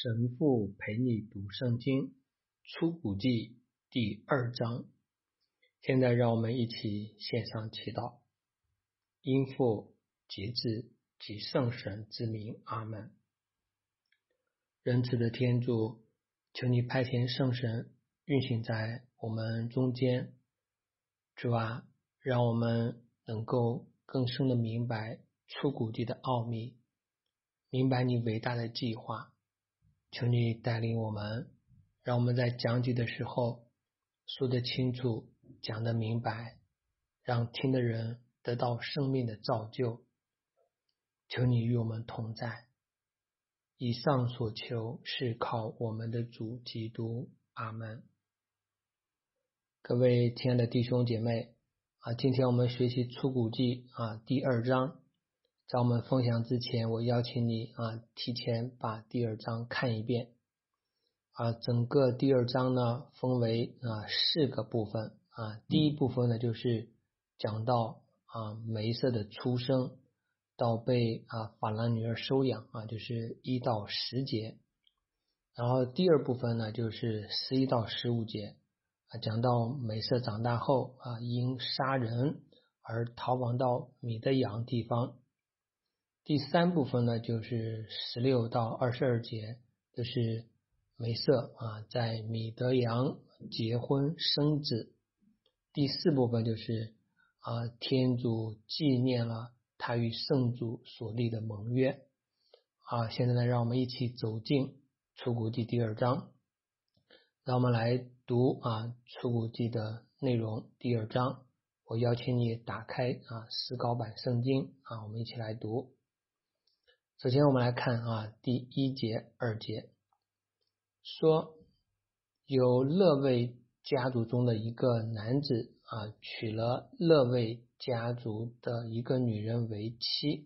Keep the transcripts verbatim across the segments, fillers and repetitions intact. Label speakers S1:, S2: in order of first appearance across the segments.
S1: 神父陪你读圣经，出谷记第二章。现在让我们一起献上祈祷。因父及子及圣神之名，阿们。仁慈的天主，求你派遣圣神运行在我们中间。主啊，让我们能够更深的明白出谷记的奥秘，明白你伟大的计划。求你带领我们，让我们在讲解的时候说得清楚，讲得明白，让听的人得到生命的造就。求你与我们同在。以上所求是靠我们的主基督，阿们。各位亲爱的弟兄姐妹啊，今天我们学习出谷记啊第二章。在我们分享之前，我邀请你啊提前把第二章看一遍。啊，整个第二章呢分为啊四个部分啊。第一部分呢就是讲到啊梅瑟的出生到被啊法郎女儿收养啊，就是一到十节。然后第二部分呢就是十一到十五节啊，讲到梅瑟长大后啊因杀人而逃亡到米德扬地方。第三部分呢就是十六到二十二节，就是梅瑟啊在米德扬结婚生子。第四部分就是啊天主纪念了他与圣主所立的盟约。啊，现在呢让我们一起走进出谷记第二章，让我们来读啊出谷记的内容。第二章，我邀请你打开啊思高版圣经啊，我们一起来读。首先我们来看啊第一节二节，说有勒卫家族中的一个男子啊娶了勒卫家族的一个女人为妻。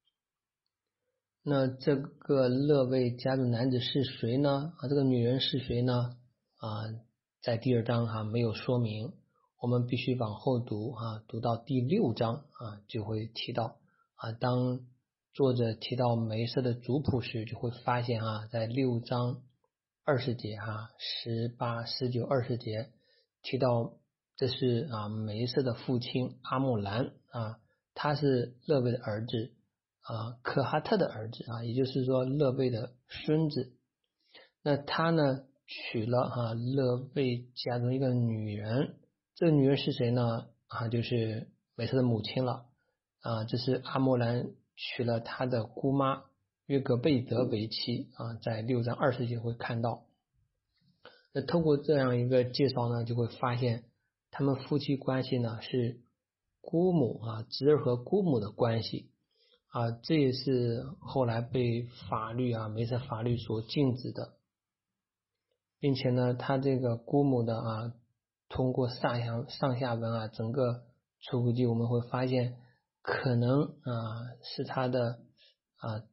S1: 那这个勒卫家族男子是谁呢？啊，这个女人是谁呢？啊，在第二章哈、啊、没有说明，我们必须往后读啊，读到第六章啊就会提到啊。当作者提到梅瑟的族谱时，就会发现啊，在六章二十节啊，十八、十九、二十节提到这是啊梅瑟的父亲阿木兰啊，他是勒卫的儿子啊，可哈特的儿子啊，也就是说勒卫的孙子。那他呢娶了啊勒卫家中一个女人，这个女人是谁呢？啊，就是梅瑟的母亲了啊，这是阿木兰娶了他的姑妈约格贝德为妻啊，在六章二十节会看到。那透过这样一个介绍呢，就会发现他们夫妻关系呢是姑母啊，侄儿和姑母的关系啊，这也是后来被法律啊梅瑟法律所禁止的，并且呢，他这个姑母的啊，通过上下上下文啊，整个出谷记我们会发现，可能啊是他的啊，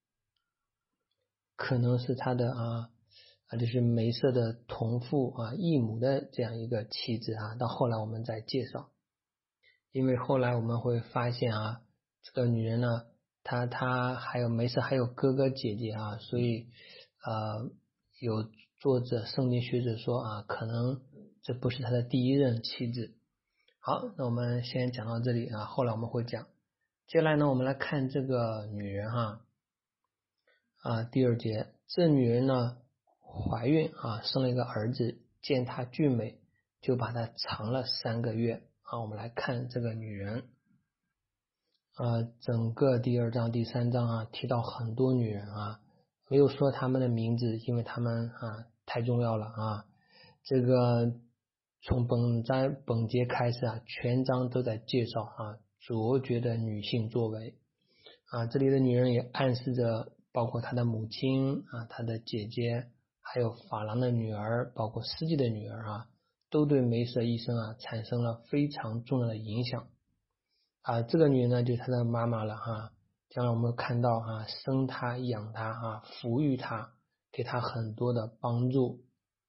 S1: 可能是他的啊啊，就是梅瑟的同父啊异母的这样一个妻子啊。到后来我们再介绍，因为后来我们会发现啊，这个女人呢，她她还有梅瑟还有哥哥姐姐啊，所以呃有作者圣经学者说啊，可能这不是他的第一任妻子。好，那我们先讲到这里啊，后来我们会讲。接下来呢，我们来看这个女人哈啊，第二节，这女人呢怀孕啊，生了一个儿子，见她俊美，就把她藏了三个月啊。我们来看这个女人啊，整个第二章第三章啊提到很多女人啊，没有说她们的名字，因为她们啊太重要了啊。这个从本章本节开始啊，全章都在介绍啊卓绝的女性作为啊。这里的女人也暗示着包括她的母亲啊，她的姐姐，还有法郎的女儿，包括司祭的女儿啊，都对梅瑟一生啊产生了非常重要的影响啊。这个女人呢就是她的妈妈了哈。将来我们看到啊，生她养她啊，抚育她，给她很多的帮助。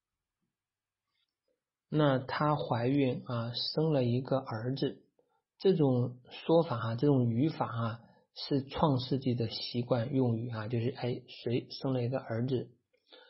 S1: 那她怀孕啊，生了一个儿子，这种说法啊，这种语法啊，是创世纪的习惯用语啊，就是哎，谁生了一个儿子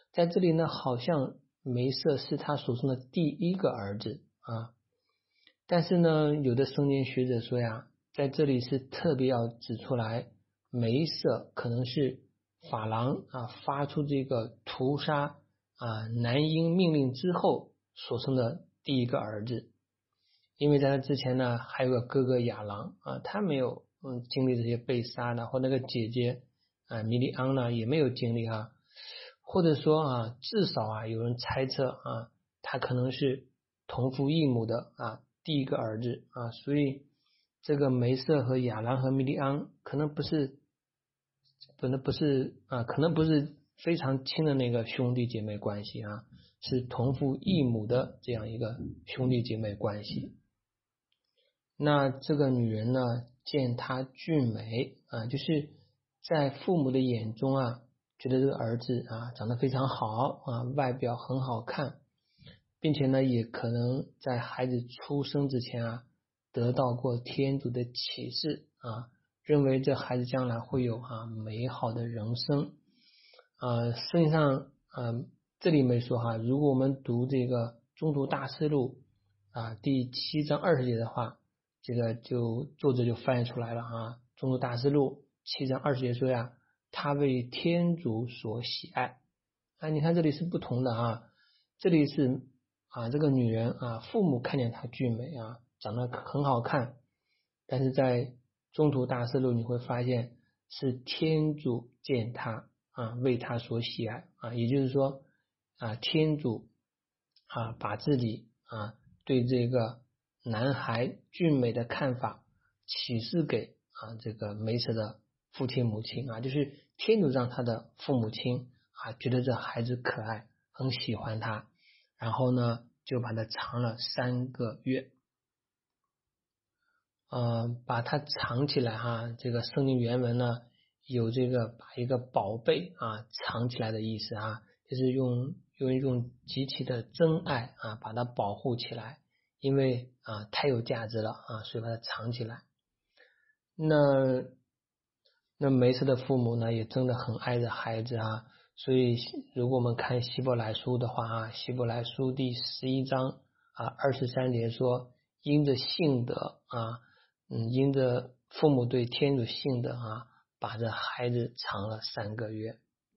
S1: 在这里呢，好像梅瑟是他所生的第一个儿子啊。但是呢，有的圣经学者说呀，在这里是特别要指出来，梅瑟可能是法郎啊发出这个屠杀啊男婴命令之后所生的第一个儿子。因为在他之前呢，还有个哥哥亚郎啊，他没有嗯经历这些被杀的，或那个姐姐啊米利安呢也没有经历啊，或者说啊，至少啊有人猜测啊，他可能是同父异母的啊第一个儿子啊，所以这个梅瑟和亚郎和米利安可能不是，可能不是啊，可能不是非常亲的那个兄弟姐妹关系啊，是同父异母的这样一个兄弟姐妹关系。那这个女人呢，见她俊美啊，就是在父母的眼中啊，觉得这个儿子啊长得非常好啊，外表很好看，并且呢，也可能在孩子出生之前啊，得到过天主的启示啊，认为这孩子将来会有啊美好的人生啊。实际上，嗯、啊，这里没说哈，如果我们读这个宗徒大事录啊第七章二十节的话。这个就作者就翻译出来了啊，宗徒大事录七章二十节说呀，他为天主所喜爱啊，你看这里是不同的啊，这里是啊这个女人啊，父母看见她俊美啊，长得很好看，但是在宗徒大事录你会发现是天主见她啊，为她所喜爱啊，也就是说啊，天主啊把自己啊对这个男孩俊美的看法启示给啊这个梅瑟的父亲母亲啊，就是天主让他的父母亲啊觉得这孩子可爱，很喜欢他，然后呢就把他藏了三个月，呃把他藏起来哈。这个圣经原文呢有这个把一个宝贝啊藏起来的意思啊，就是用用一种极其的真爱啊把它保护起来。因为啊太有价值了啊，所以把它藏起来。那那梅瑟的父母呢，也真的很爱着孩子啊。所以如果我们看希伯来书的话啊，希伯来书第十一章啊二十三节说，因着信德啊，嗯，因着父母对天主信德啊，把这孩子藏了三个月。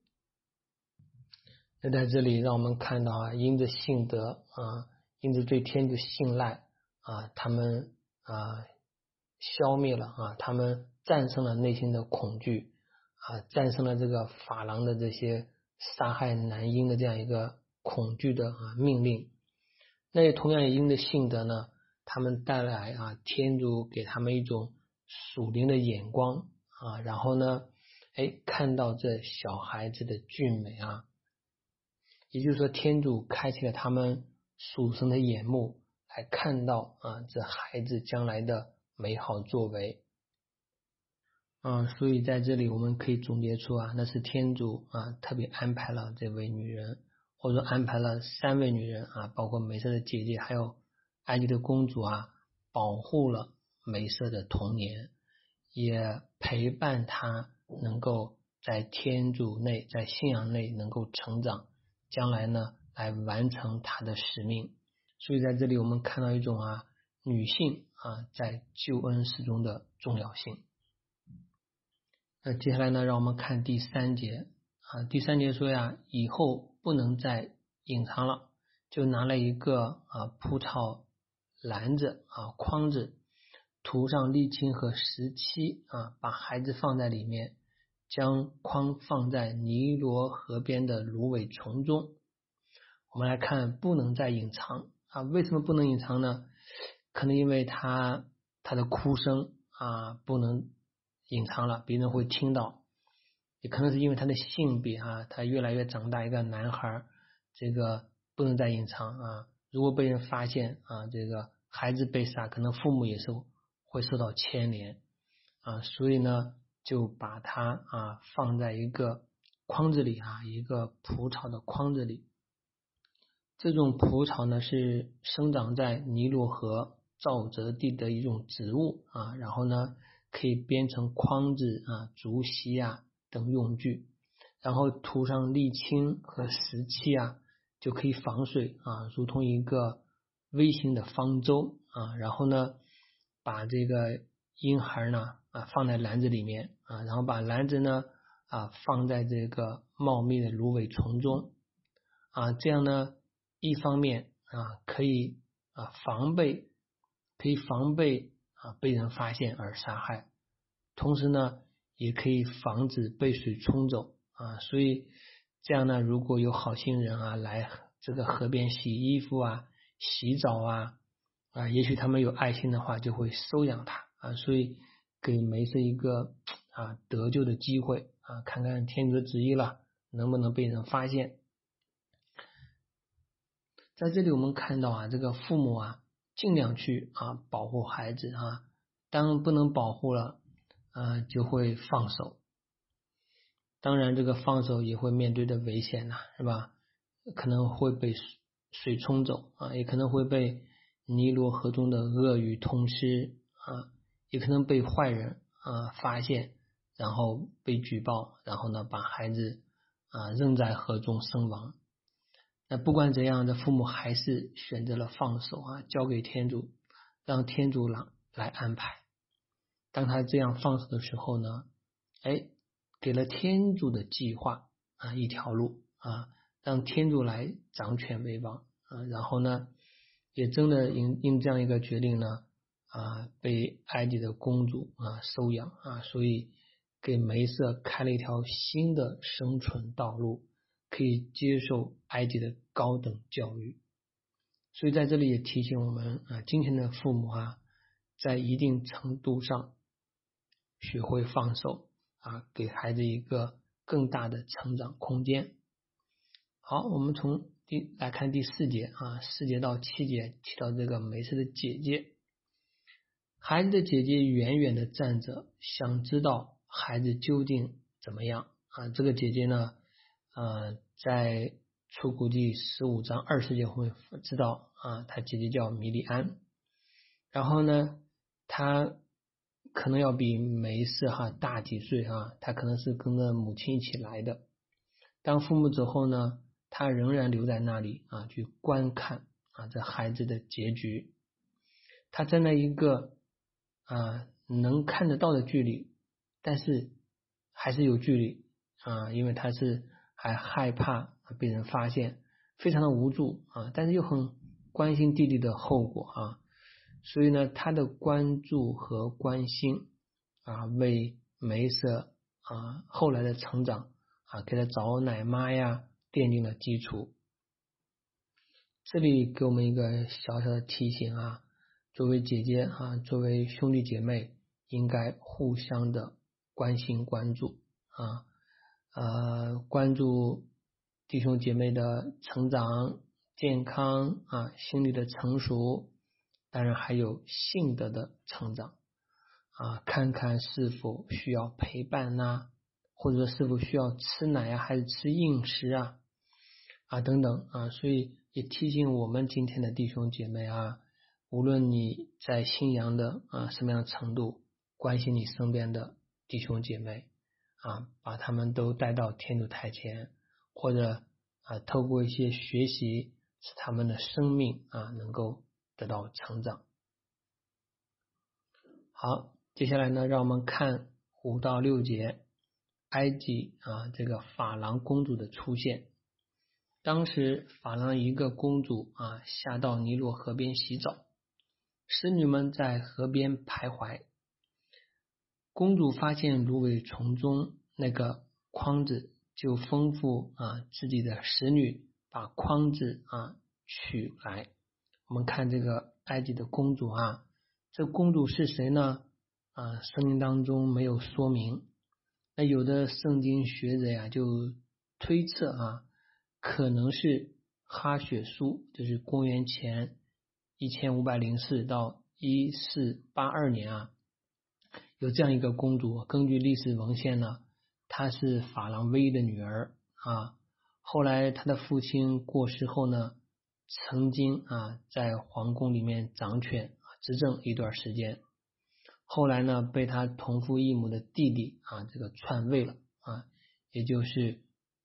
S1: 那在这里让我们看到啊，因着信德啊，因着对天主信赖啊，他们啊消灭了啊，他们战胜了内心的恐惧啊，战胜了这个法郎的这些杀害男婴的这样一个恐惧的啊命令。那也同样也因着信德呢，他们带来啊天主给他们一种属灵的眼光啊，然后呢，哎看到这小孩子的俊美啊。也就是说，天主开启了他们属神的眼目，来看到啊这孩子将来的美好作为。啊，所以在这里我们可以总结出啊，那是天主啊特别安排了这位女人，或者说安排了三位女人啊，包括梅瑟的姐姐，还有埃及的公主啊，保护了梅瑟的童年，也陪伴她能够在天主内，在信仰内能够成长。将来呢，来完成他的使命。所以在这里我们看到一种啊，女性啊在救恩事中的重要性。那接下来呢，让我们看第三节啊，第三节说呀，以后不能再隐藏了，就拿了一个啊葡萄篮子啊筐子，涂上沥青和石漆啊，把孩子放在里面。将筐放在尼罗河边的芦苇丛中。我们来看，不能再隐藏啊？为什么不能隐藏呢？可能因为他他的哭声啊不能隐藏了，别人会听到；也可能是因为他的性别啊，他越来越长大，一个男孩，这个不能再隐藏啊。如果被人发现啊，这个孩子被杀，可能父母也是会受到牵连啊。所以呢，就把它啊放在一个筐子里啊，一个蒲草的筐子里。这种蒲草呢是生长在尼罗河沼泽地的一种植物啊，然后呢可以编成筐子啊、竹席啊等用具。 然后涂上沥青和石漆啊，就可以防水啊，如同一个微型的方舟啊。然后呢，把这个婴孩呢啊放在篮子里面啊，然后把篮子呢啊放在这个茂密的芦苇丛中啊，这样呢，一方面啊可以啊防备，可以防备啊被人发现而杀害，同时呢，也可以防止被水冲走啊。所以这样呢，如果有好心人啊来这个河边洗衣服啊、洗澡啊啊，也许他们有爱心的话，就会收养他啊。所以给梅瑟一个啊得救的机会啊，看看天主的旨意了，能不能被人发现。在这里我们看到啊，这个父母啊，尽量去啊保护孩子啊，当不能保护了，呃，就会放手。当然，这个放手也会面对的危险呐、啊，是吧？可能会被水冲走啊，也可能会被尼罗河中的鳄鱼吞吃啊，也可能被坏人啊发现，然后被举报，然后呢把孩子啊扔在河中身亡。那不管怎样，这父母还是选择了放手啊，交给天主，让天主来来安排。当他这样放手的时候呢，哎，给了天主的计划啊一条路啊，让天主来掌权为王啊。然后呢，也真的因因这样一个决定呢啊，被埃及的公主啊收养啊，所以给梅瑟开了一条新的生存道路。可以接受埃及的高等教育，所以在这里也提醒我们啊，今天的父母啊，在一定程度上学会放手啊，给孩子一个更大的成长空间。好，我们从第来看第四节啊，四节到七节提到这个梅瑟的姐姐，孩子的姐姐远远的站着，想知道孩子究竟怎么样啊。这个姐姐呢，呃，在出谷记十五章二十节会知道啊，她姐姐叫米利安，然后呢，她可能要比梅瑟哈大几岁啊，她可能是跟着母亲一起来的。当父母走后呢，她仍然留在那里啊，去观看啊这孩子的结局。她站在一个啊能看得到的距离，但是还是有距离啊，因为她是还害怕被人发现，非常的无助啊，但是又很关心弟弟的后果啊，所以呢，他的关注和关心啊，为梅瑟啊后来的成长啊，给他找奶妈呀奠定了基础。这里给我们一个小小的提醒啊，作为姐姐啊，作为兄弟姐妹，应该互相的关心关注啊。呃，关注弟兄姐妹的成长、健康啊，心理的成熟，当然还有性德的成长啊，看看是否需要陪伴呐、啊，或者说是否需要吃奶啊，还是吃硬食啊啊等等啊，所以也提醒我们今天的弟兄姐妹啊，无论你在信仰的啊什么样的程度，关心你身边的弟兄姐妹。啊，把他们都带到天主台前，或者啊，透过一些学习，使他们的生命啊能够得到成长。好，接下来呢，让我们看五到六节，埃及啊这个法郎公主的出现。当时法郎一个公主啊下到尼罗河边洗澡，使女们在河边徘徊。公主发现芦苇丛中那个筐子，就吩咐啊自己的使女把筐子啊取来。我们看这个埃及的公主啊，这公主是谁呢？啊，圣经当中没有说明。那有的圣经学者呀就推测啊，可能是哈雪书，就是公元前一千五百零四到一四八二年啊。有这样一个公主，根据历史文献呢，她是法郎唯一的女儿啊。后来她的父亲过世后呢，曾经啊在皇宫里面掌权执政一段时间。后来呢，被他同父异母的弟弟啊这个篡位了啊，也就是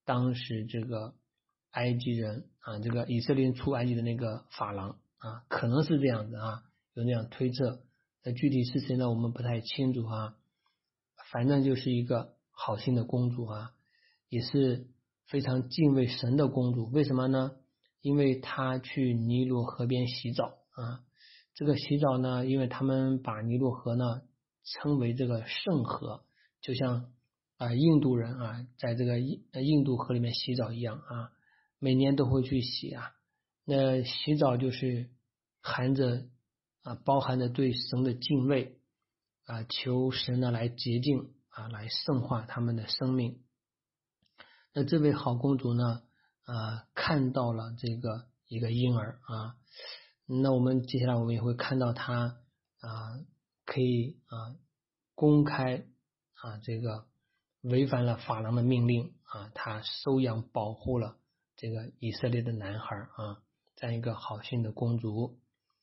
S1: 当时这个埃及人啊，这个以色列人出埃及的那个法郎啊，可能是这样子啊，有那样推测。那具体是谁呢？我们不太清楚啊。反正就是一个好心的公主啊，也是非常敬畏神的公主。为什么呢？因为她去尼罗河边洗澡啊。这个洗澡呢，因为他们把尼罗河呢称为这个圣河，就像啊印度人啊在这个印印度河里面洗澡一样啊，每年都会去洗啊。那洗澡就是含着啊包含着对神的敬畏啊，求神呢来洁净啊，来圣化他们的生命。那这位好公主呢啊看到了这个一个婴儿啊。那我们接下来我们也会看到他啊，可以啊公开啊这个违反了法郎的命令啊，他收养保护了这个以色列的男孩啊，这样一个好心的公主。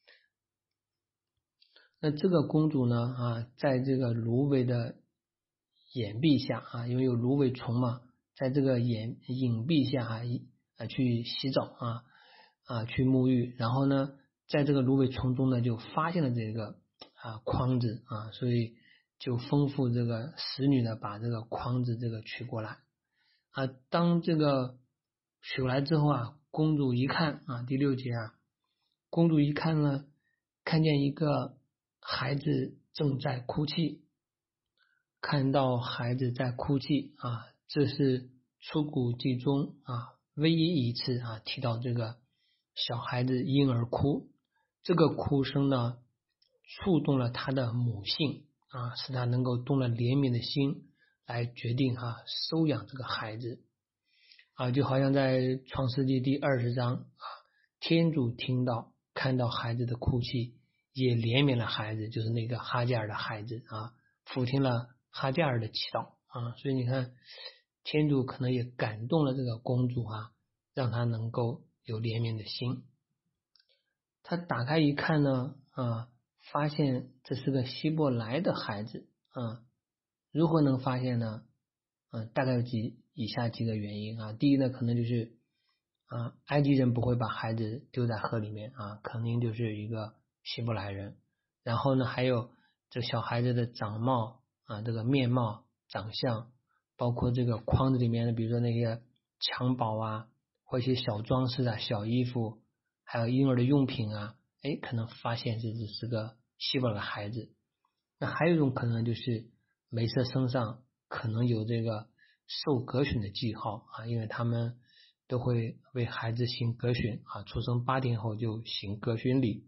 S1: 那这个公主呢啊，在这个芦苇的掩蔽下啊，因为有芦苇丛嘛，在这个掩隐蔽下啊啊去洗澡啊啊去沐浴，然后呢。在这个芦苇丛中呢，就发现了这个啊筐子啊，所以就吩咐这个使女呢，把这个筐子这个取过来啊。当这个取过来之后啊，公主一看啊，第六节啊，公主一看呢，看见一个孩子正在哭泣，看到孩子在哭泣啊，这是出谷记中啊唯一一次啊提到这个小孩子婴儿哭。这个哭声呢，触动了他的母性啊，使他能够动了怜悯的心，来决定哈、啊、收养这个孩子啊，就好像在创世纪第二十章啊，天主听到看到孩子的哭泣，也怜悯了孩子，就是那个哈加尔的孩子啊，俯听了哈加尔的祈祷啊，所以你看，天主可能也感动了这个公主啊，让她能够有怜悯的心。他打开一看呢，啊，发现这是个希伯来的孩子啊。如何能发现呢？啊，大概有几以下几个原因啊。第一呢，可能就是啊，埃及人不会把孩子丢在河里面啊，肯定就是一个希伯来人。然后呢，还有这小孩子的长貌啊，这个面貌、长相，包括这个筐子里面的，比如说那些襁褓啊，或一些小装饰啊、小衣服。还有婴儿的用品啊，哎，可能发现这只是个希伯来的孩子。那还有一种可能就是梅瑟身上可能有这个受割损的记号啊，因为他们都会为孩子行割损啊，出生八天后就行割损礼。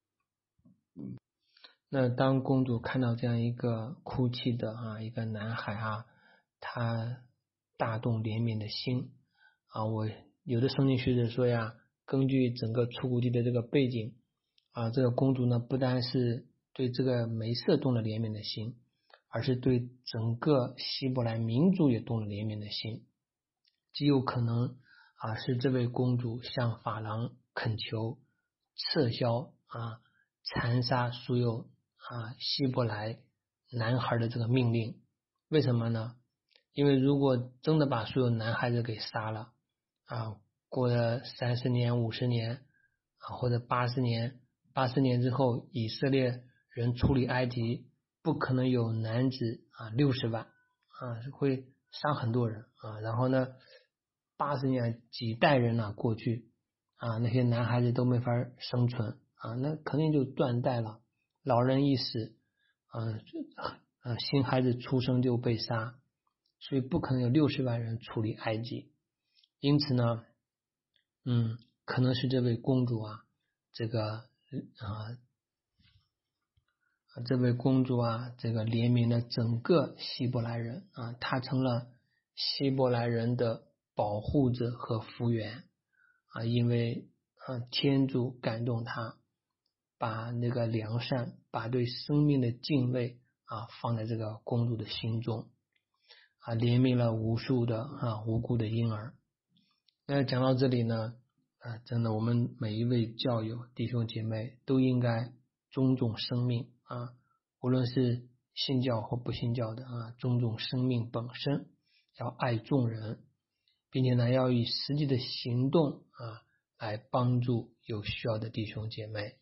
S1: 那当公主看到这样一个哭泣的啊一个男孩啊，他大动怜悯的心啊，我有的圣经学者说呀。根据整个出谷记的这个背景啊，这个公主呢不单是对这个梅瑟动了怜悯的心，而是对整个希伯来民族也动了怜悯的心。极有可能啊是这位公主向法郎恳求撤销啊残杀所有啊希伯来男孩的这个命令。为什么呢？因为如果真的把所有男孩子给杀了啊。过了三十年、五十年啊，或者八十年，八十年之后，以色列人出离埃及，不可能有男子啊六十万啊，会杀很多人啊。然后呢，八十年几代人啊过去啊，那些男孩子都没法生存啊，那肯定就断代了。老人一死，啊，啊新孩子出生就被杀，所以不可能有六十万人出离埃及。因此呢。嗯，可能是这位公主啊，这个啊，这位公主啊，这个怜悯了整个希伯来人啊，她成了希伯来人的保护者和福源啊，因为啊，天主感动她，把那个良善，把对生命的敬畏啊，放在这个公主的心中啊，怜悯了无数的啊无辜的婴儿。那讲到这里呢，啊，真的，我们每一位教友弟兄姐妹都应该尊重生命啊，无论是信教或不信教的啊，尊重生命本身，要爱众人。 并且呢要以实际的行动啊来帮助有需要的弟兄姐妹。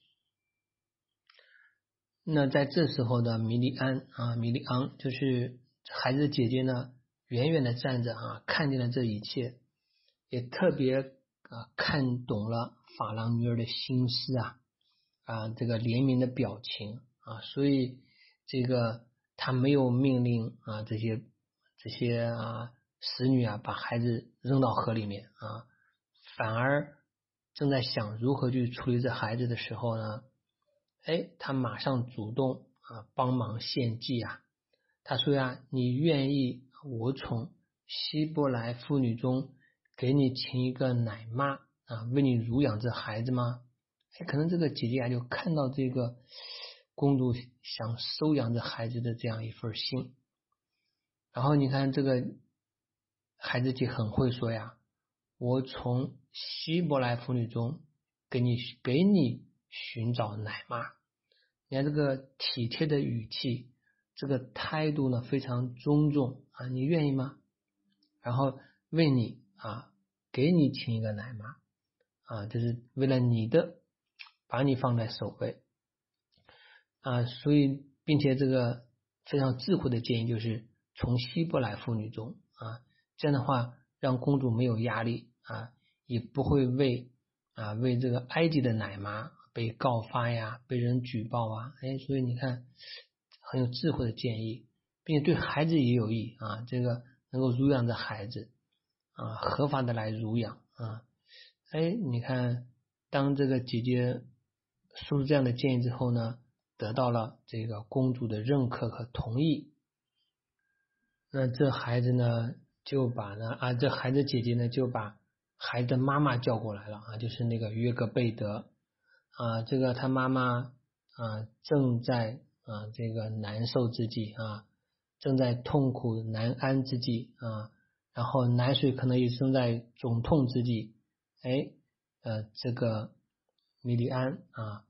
S1: 那在这时候的米利安啊，米利昂就是孩子的姐姐呢，远远的站着啊，看见了这一切，也特别啊看懂了法郎女儿的心思啊啊这个怜悯的表情啊，所以这个他没有命令啊这些这些啊使女啊把孩子扔到河里面啊，反而正在想如何去处理这孩子的时候呢，哎，他马上主动啊帮忙献祭啊。他说呀，你愿意我从希伯来妇女中给你请一个奶妈啊，为你乳养这孩子吗？哎，可能这个姐姐啊就看到这个公主想收养这孩子的这样一份心。然后你看这个孩子姐很会说呀，我从希伯来妇女中给你给你寻找奶妈。你看这个体贴的语气，这个态度呢非常尊重啊，你愿意吗？然后为你啊给你请一个奶妈啊，就是为了你的把你放在首位啊，所以并且这个非常智慧的建议就是从希伯来妇女中啊，这样的话让公主没有压力啊，也不会为啊为这个埃及的奶妈被告发呀，被人举报啊，哎，所以你看很有智慧的建议，并且对孩子也有益啊，这个能够乳养着孩子啊，合法的来乳养啊，哎，你看当这个姐姐说出这样的建议之后呢，得到了这个公主的认可和同意，那这孩子呢就把呢啊这孩子姐姐呢就把孩子的妈妈叫过来了啊，就是那个约格贝德啊，这个他妈妈啊正在啊这个难受之际啊，正在痛苦难安之际啊，然后奶水可能也正在肿痛之际，哎呃这个米利安啊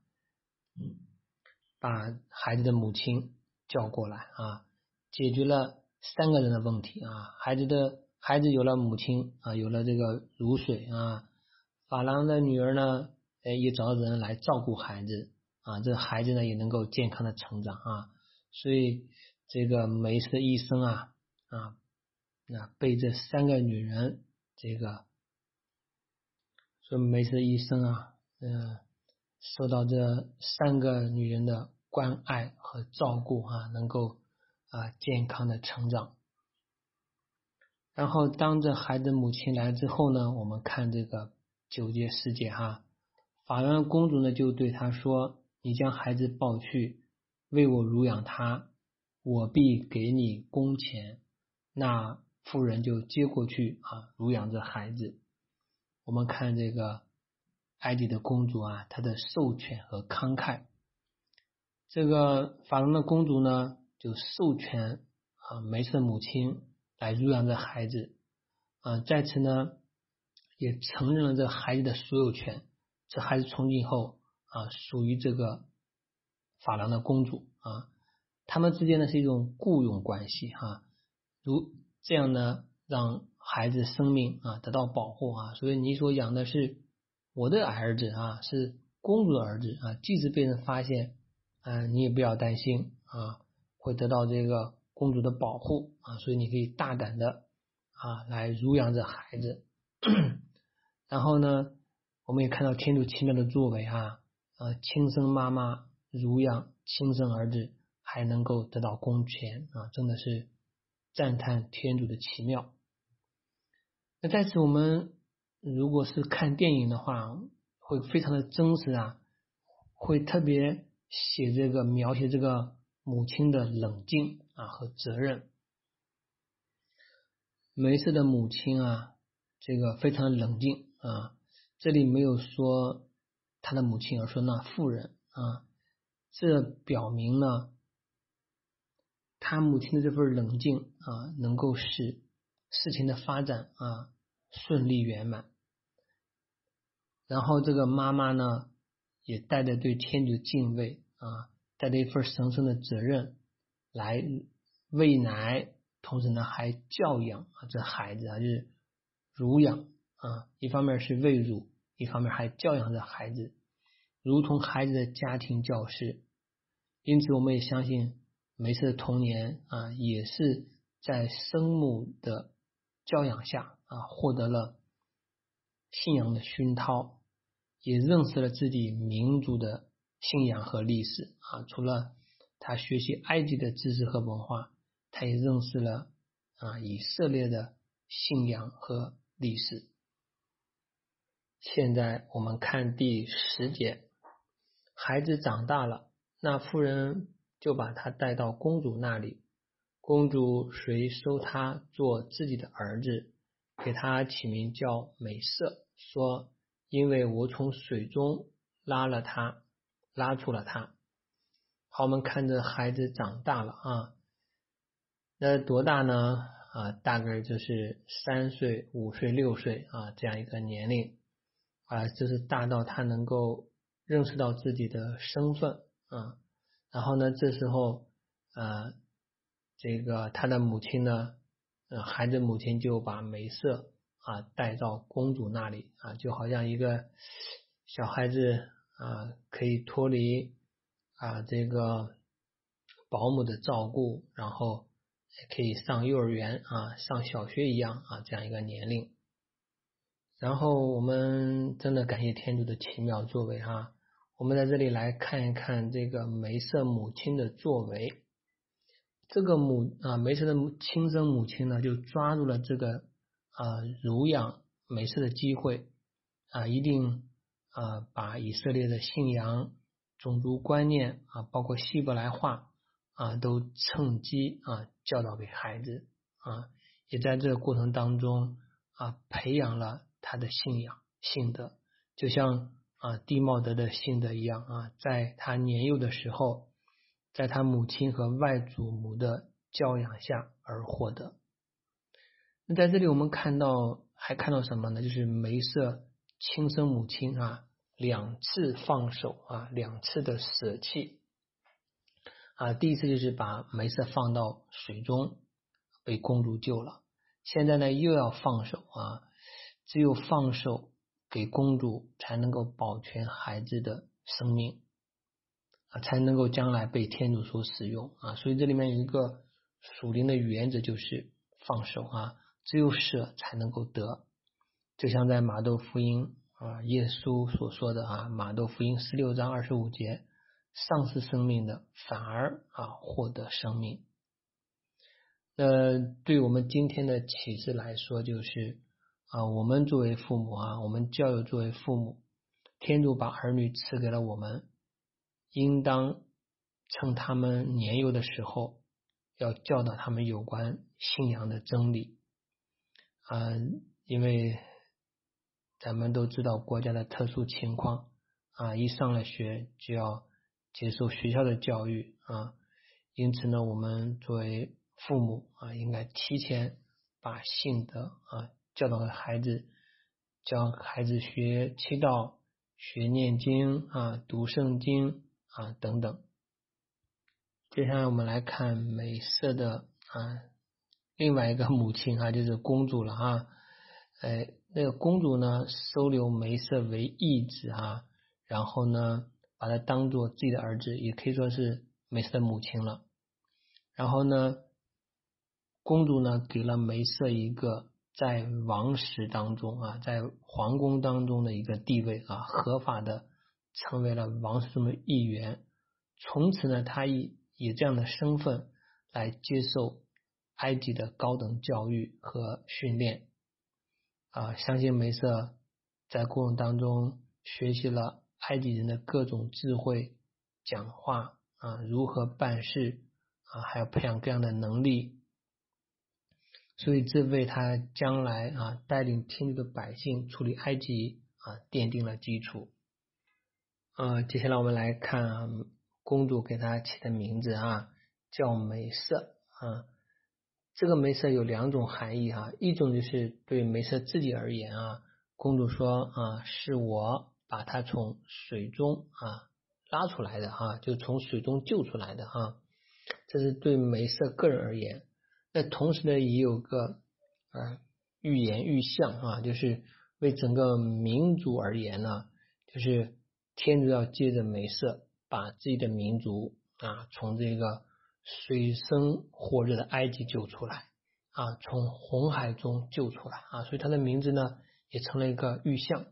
S1: 把孩子的母亲叫过来啊，解决了三个人的问题啊，孩子的孩子有了母亲啊，有了这个乳水啊，法郎的女儿呢，哎也找到人来照顾孩子啊，这孩子呢也能够健康的成长啊，所以这个梅斯医生啊啊，那被这三个女人这个，说梅斯医生啊，嗯、呃。受到这三个女人的关爱和照顾啊，能够啊健康的成长。然后当这孩子母亲来之后呢，我们看这个九节十节哈，法兰公主呢就对他说：“你将孩子抱去，为我乳养他，我必给你工钱。”那妇人就接过去啊，乳养这孩子。我们看这个埃及的公主啊，她的授权和慷慨。这个法郎的公主呢，就授权啊梅瑟母亲来乳养这孩子啊，在此呢也承认了这孩子的所有权，这孩子从今以后啊属于这个法郎的公主啊，他们之间呢是一种雇佣关系哈、啊，如这样呢让孩子生命啊得到保护啊，所以你所养的是我的儿子啊，是公主的儿子啊，即使被人发现，啊，你也不要担心啊，会得到这个公主的保护啊，所以你可以大胆的啊来乳养这孩子。然后呢，我们也看到天主奇妙的作为啊，啊，亲生妈妈乳养亲生儿子，还能够得到公权啊，真的是赞叹天主的奇妙。那在此我们如果是看电影的话，会非常的真实啊，会特别写这个描写这个母亲的冷静啊和责任。梅瑟的母亲啊，这个非常冷静啊，这里没有说他的母亲，而说那妇人啊，这表明呢，他母亲的这份冷静啊，能够使事情的发展啊顺利圆满。然后这个妈妈呢，也带着对天主的敬畏啊，带着一份神圣的责任来喂奶，同时呢还教养啊这孩子啊，就是乳养啊，一方面是喂乳，一方面还教养着孩子，如同孩子的家庭教师。因此我们也相信梅瑟的童年啊，也是在生母的教养下啊，获得了信仰的熏陶，也认识了自己民族的信仰和历史啊。除了他学习埃及的知识和文化，他也认识了啊以色列的信仰和历史。现在我们看第十节，孩子长大了，那妇人就把他带到公主那里，公主遂收他做自己的儿子，给他起名叫美色，说因为我从水中拉了他，拉出了他。好，我们看着孩子长大了啊，那多大呢？啊，大概就是三岁、五岁、六岁啊这样一个年龄啊，就是大到他能够认识到自己的身份啊。然后呢，这时候呃，这个他的母亲呢，呃，孩子母亲就把梅瑟啊带到公主那里啊，就好像一个小孩子啊可以脱离啊这个保姆的照顾，然后可以上幼儿园啊，上小学一样啊这样一个年龄。然后我们真的感谢天主的奇妙作为哈。我们在这里来看一看这个梅瑟母亲的作为。这个母啊梅瑟的亲生母亲呢，就抓住了这个啊乳养梅瑟的机会啊，一定啊把以色列的信仰、种族观念啊，包括希伯来话啊，都趁机啊教导给孩子啊，也在这个过程当中啊培养了他的信仰信德，就像啊蒂茂德的信德一样啊，在他年幼的时候，在他母亲和外祖母的教养下而获得。那在这里我们看到还看到什么呢？就是梅瑟亲生母亲啊两次放手啊，两次的舍弃啊。第一次就是把梅瑟放到水中，被公主救了。现在呢又要放手啊，只有放手给公主，才能够保全孩子的生命啊，才能够将来被天主所使用啊。所以这里面有一个属灵的原则，就是放手啊，只有舍才能够得。就像在马窦福音啊，耶稣所说的啊，马窦福音十六章二十五节，丧失生命的反而啊获得生命。那对我们今天的启示来说，就是啊，我们作为父母啊，我们教友作为父母，天主把儿女赐给了我们，应当趁他们年幼的时候，要教导他们有关信仰的真理啊，因为咱们都知道国家的特殊情况啊，一上了学就要接受学校的教育啊，因此呢，我们作为父母啊，应该提前把信德啊教导给孩子，教孩子学祈祷、学念经啊、读圣经啊等等。接下来我们来看梅瑟的啊另外一个母亲啊，就是公主了啊。哎，那个公主呢，收留梅瑟为义子啊，然后呢，把他当做自己的儿子，也可以说是梅瑟的母亲了。然后呢，公主呢给了梅瑟一个在王室当中啊，在皇宫当中的一个地位啊，合法的成为了王室中的一员。从此呢，他以以这样的身份来接受埃及的高等教育和训练啊，相信梅瑟在过程当中学习了埃及人的各种智慧、讲话啊，如何办事啊，还有培养各样的能力，所以这为他将来啊带领天主的百姓处理埃及啊奠定了基础。呃，接下来我们来看啊，公主给他起的名字啊，叫梅瑟啊。这个梅瑟有两种含义哈，一种就是对梅瑟自己而言啊，公主说啊，是我把她从水中啊拉出来的哈，就从水中救出来的哈，这是对梅瑟个人而言。那同时呢，也有个啊预言预象啊，就是为整个民族而言呢，就是天主要借着梅瑟把自己的民族啊从这个水深火热的埃及救出来啊，从红海中救出来啊，所以他的名字呢也成了一个预象。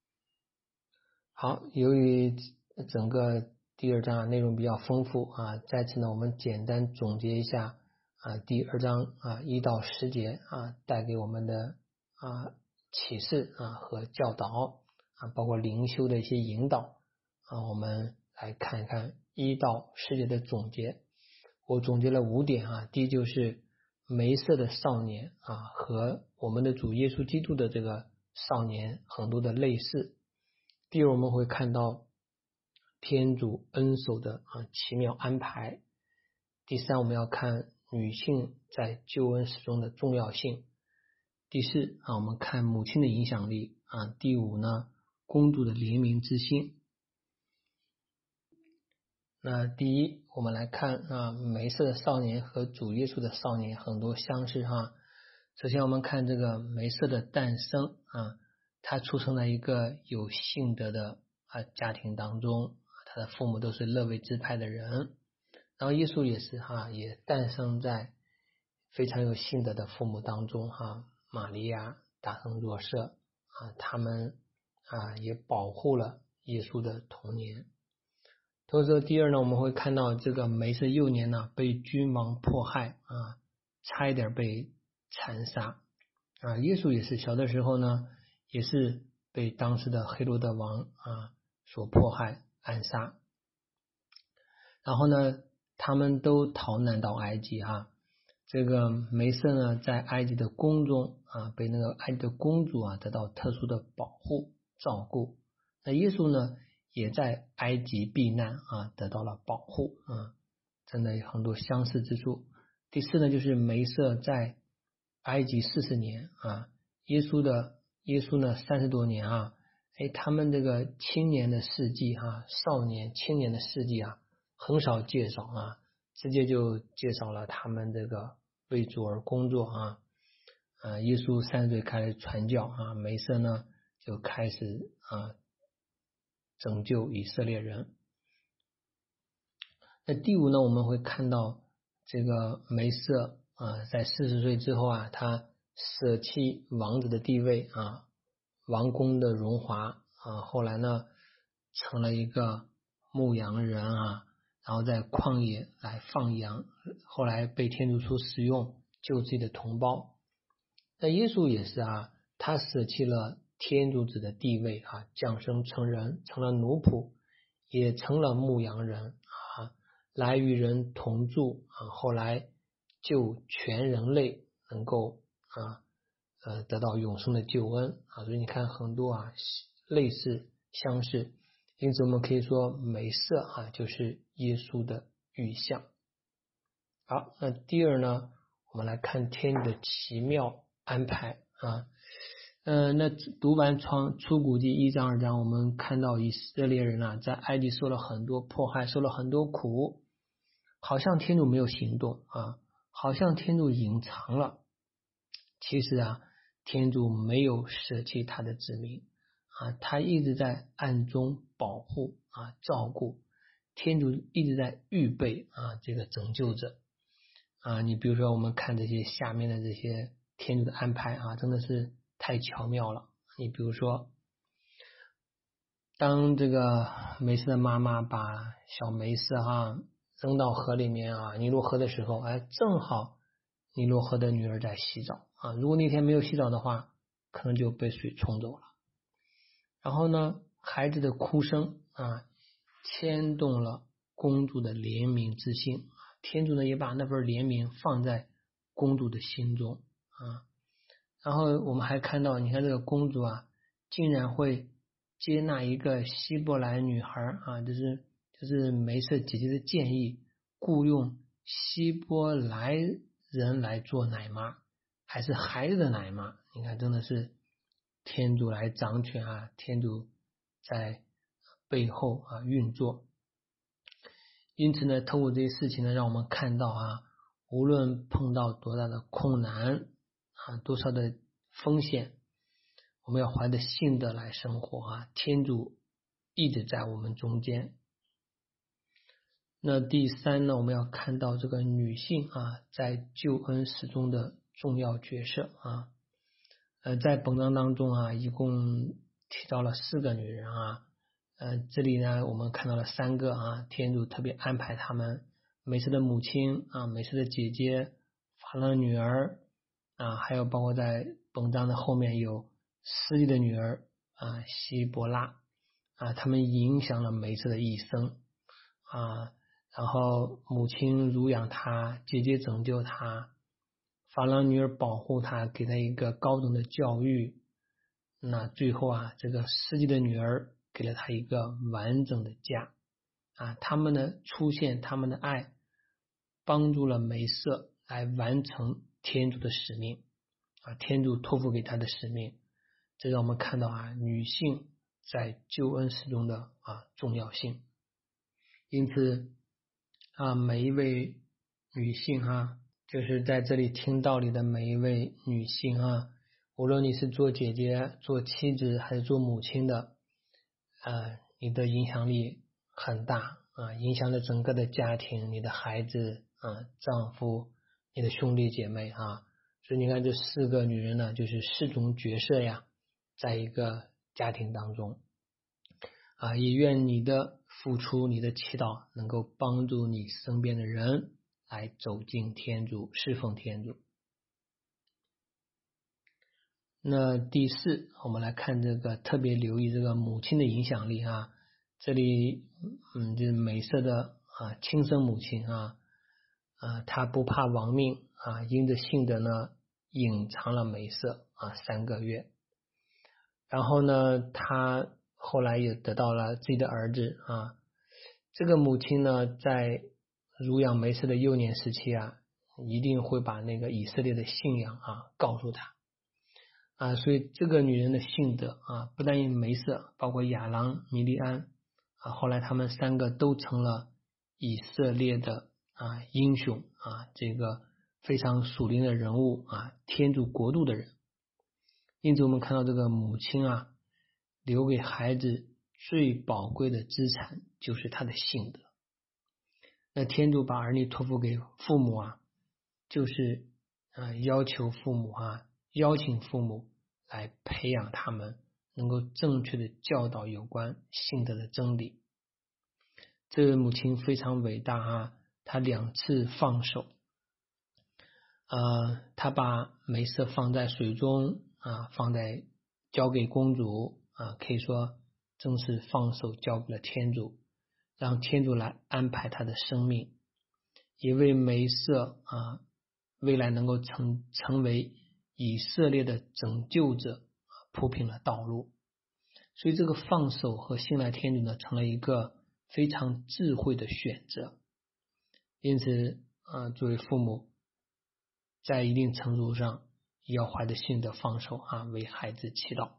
S1: 好，由于整个第二章啊内容比较丰富啊，在此呢我们简单总结一下啊第二章啊一到十节啊带给我们的啊启示啊和教导啊，包括灵修的一些引导啊，我们来看一看一到十节的总结。我总结了五点啊，第一就是梅瑟的少年啊和我们的主耶稣基督的这个少年很多的类似。第二，我们会看到天主恩手的啊奇妙安排。第三，我们要看女性在救恩史中的重要性。第四啊，我们看母亲的影响力啊。第五呢，公主的怜悯之心。那第一，我们来看啊，梅瑟的少年和主耶稣的少年很多相似哈。首先，我们看这个梅瑟的诞生啊，他出生在一个有信德的啊家庭当中，他的父母都是勒维支派的人。然后耶稣也是哈，也诞生在非常有信德的父母当中哈，玛利亚、大圣若瑟啊，他们啊也保护了耶稣的童年。同时，第二呢，我们会看到这个梅瑟幼年呢被君王迫害啊，差一点被残杀啊。耶稣也是小的时候呢，也是被当时的黑罗德王啊所迫害暗杀。然后呢，他们都逃难到埃及哈。这个梅瑟呢，在埃及的宫中啊，被那个埃及的公主啊得到特殊的保护照顾。那耶稣呢？也在埃及避难啊，得到了保护啊，真的有很多相似之处。第四呢，就是梅瑟在埃及四十年啊，耶稣的耶稣呢三十多年啊，哎，他们这个青年的事迹哈，少年青年的事迹啊，很少介绍啊，直接就介绍了他们这个为主而工作啊，啊，耶稣三十岁开始传教啊，梅瑟呢就开始啊。拯救以色列人。那第五呢，我们会看到这个梅瑟啊，在四十岁之后啊，他舍弃王子的地位啊，王宫的荣华啊，后来呢成了一个牧羊人啊，然后在旷野来放羊，后来被天主所使用救自己的同胞。那耶稣也是啊，他舍弃了天主子的地位啊，降生成人，成了奴仆，也成了牧羊人啊，来与人同住啊，后来救全人类能够啊呃得到永生的救恩啊，所以你看很多啊类似相似，因此我们可以说梅瑟啊就是耶稣的预象。好，那第二呢，我们来看天主的奇妙安排啊。呃，那读完创出谷记一章二章，我们看到以色列人啊，在埃及受了很多迫害，受了很多苦，好像天主没有行动啊，好像天主隐藏了。其实啊，天主没有舍弃他的子民啊，他一直在暗中保护啊，照顾。天主一直在预备啊，这个拯救者啊。你比如说，我们看这些下面的这些天主的安排啊，真的是太巧妙了。你比如说，当这个梅瑟的妈妈把小梅瑟哈扔到河里面啊，尼罗河的时候，哎，正好尼罗河的女儿在洗澡啊。如果那天没有洗澡的话，可能就被水冲走了。然后呢，孩子的哭声啊，牵动了公主的怜悯之心，天主呢也把那份怜悯放在公主的心中啊。然后我们还看到，你看这个公主啊，竟然会接纳一个希伯来女孩啊，就是就是梅瑟姐姐的建议，雇佣希伯来人来做奶妈，还是孩子的奶妈。你看，真的是天主来掌权啊，天主在背后啊运作。因此呢，透过这些事情呢，让我们看到啊，无论碰到多大的困难啊，多少的风险，我们要怀着信德来生活啊，天主一直在我们中间。那第三呢，我们要看到这个女性啊，在救恩史中的重要角色啊。呃，在本章当中啊，一共提到了四个女人啊。呃，这里呢，我们看到了三个啊，天主特别安排她们，梅瑟的母亲啊，梅瑟的姐姐，法郎的女儿啊，还有包括在本章的后面有司机的女儿啊，希伯拉啊，他们影响了梅瑟的一生啊。然后母亲乳养她，姐姐拯救她，法郎女儿保护她，给她一个高等的教育。那最后啊，这个司机的女儿给了她一个完整的家啊。他们的出现，他们的爱，帮助了梅瑟来完成天主的使命啊，天主托付给她的使命。这让我们看到啊，女性在救恩史中的啊重要性。因此啊，每一位女性啊，就是在这里听道理的每一位女性啊，无论你是做姐姐、做妻子还是做母亲的，呃，你的影响力很大啊，影响了整个的家庭，你的孩子啊，丈夫，你的兄弟姐妹啊。所以你看这四个女人呢，就是四种角色呀，在一个家庭当中啊，也愿你的付出，你的祈祷能够帮助你身边的人来走进天主，侍奉天主。那第四，我们来看这个，特别留意这个母亲的影响力啊。这里，嗯，就是梅瑟的啊亲生母亲啊，啊，她不怕亡命啊，因着信德呢，隐藏了梅瑟啊三个月。然后呢，她后来也得到了自己的儿子啊。这个母亲呢，在乳养梅瑟的幼年时期啊，一定会把那个以色列的信仰啊告诉他啊。所以这个女人的信德啊，不但因梅瑟，包括亚郎、米利安啊，后来他们三个都成了以色列的啊英雄啊，这个非常属灵的人物啊，天主国度的人。因此我们看到这个母亲啊，留给孩子最宝贵的资产就是他的信德。那天主把儿女托付给父母啊，就是啊要求父母啊，邀请父母来培养他们能够正确的教导有关信德的真理。这位母亲非常伟大啊，她两次放手，呃，她把梅瑟放在水中啊，放在交给公主啊，可以说正是放手交给了天主，让天主来安排她的生命，也为梅瑟啊未来能够成成为以色列的拯救者铺平了道路。所以这个放手和信赖天主呢，成了一个非常智慧的选择。因此啊，作为父母，在一定程度上也要怀着信的放手啊，为孩子祈祷。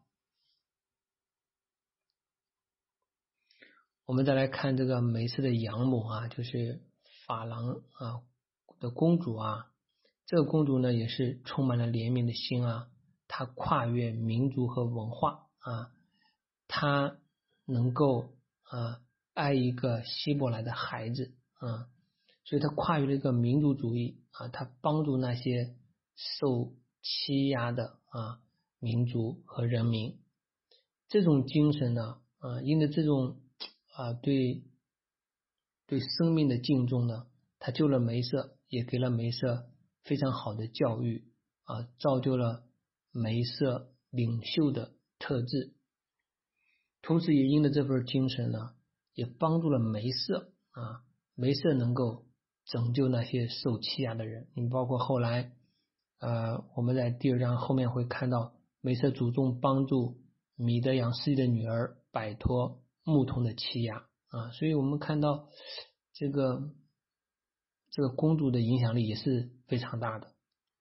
S1: 我们再来看这个梅瑟的养母啊，就是法郎啊的公主啊。这个公主呢，也是充满了怜悯的心啊，她跨越民族和文化啊，她能够啊爱一个希伯来的孩子啊，所以她跨越了一个民族主义啊，她帮助那些受欺压的啊民族和人民。这种精神呢，啊，因着这种啊对对生命的敬重呢，他救了梅瑟，也给了梅瑟非常好的教育啊，造就了梅瑟领袖的特质。同时也因着这份精神呢，也帮助了梅瑟啊，梅瑟能够拯救那些受欺压的人。你包括后来呃我们在第二章后面会看到梅瑟主动帮助米德扬司机的女儿摆脱牧童的欺压啊，所以我们看到这个这个公主的影响力也是非常大的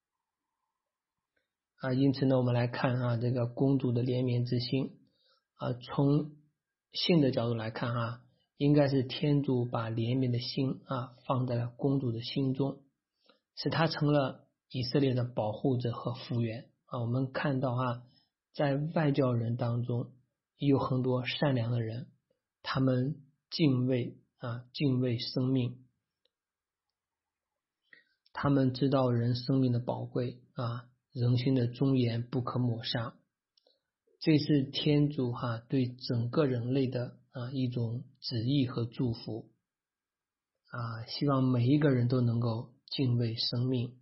S1: 啊。因此呢，我们来看啊，这个公主的怜悯之心啊，从性的角度来看啊，应该是天主把怜悯的心啊放在了公主的心中，使她成了以色列的保护者和福源啊，我们看到啊，在外教人当中有很多善良的人，他们敬畏啊，敬畏生命，他们知道人生命的宝贵啊，人性的尊严不可抹杀。这是天主哈、啊、对整个人类的啊一种旨意和祝福啊，希望每一个人都能够敬畏生命。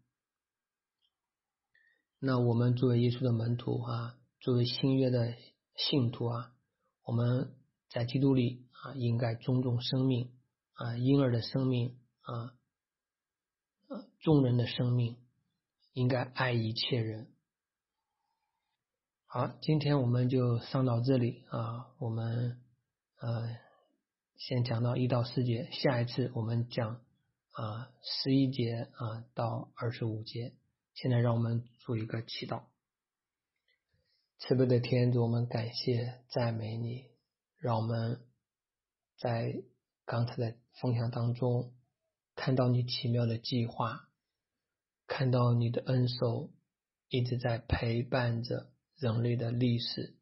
S1: 那我们作为耶稣的门徒啊，作为新约的信徒啊，我们在基督里啊，应该尊重生命啊，婴儿的生命啊，众人的生命，应该爱一切人。好，今天我们就上到这里啊，我们呃先讲到一到四节，下一次我们讲啊十一节啊到二十五节。现在让我们做一个祈祷。慈悲的天主，我们感谢赞美你，让我们在刚才的分享当中看到你奇妙的计划，看到你的恩手一直在陪伴着人类的历史，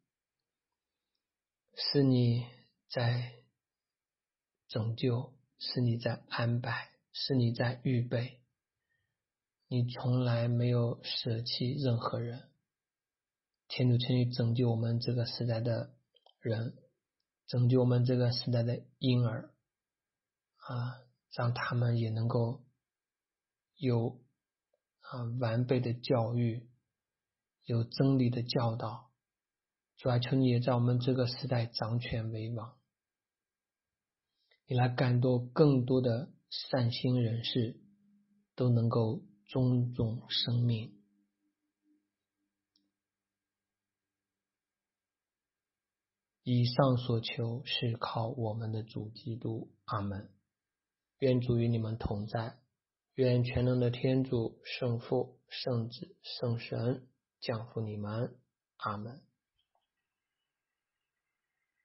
S1: 是你在拯救，是你在安排，是你在预备，你从来没有舍弃任何人。天主，请你拯救我们这个时代的人，拯救我们这个时代的婴儿啊，让他们也能够有啊完备的教育，有真理的教导。主啊，求你也在我们这个时代掌权为王，你来感动更多的善心人士都能够尊重生命。以上所求是靠我们的主基督。阿们。愿主与你们同在，愿全能的天主、圣父、圣子、圣神降福你们。阿们。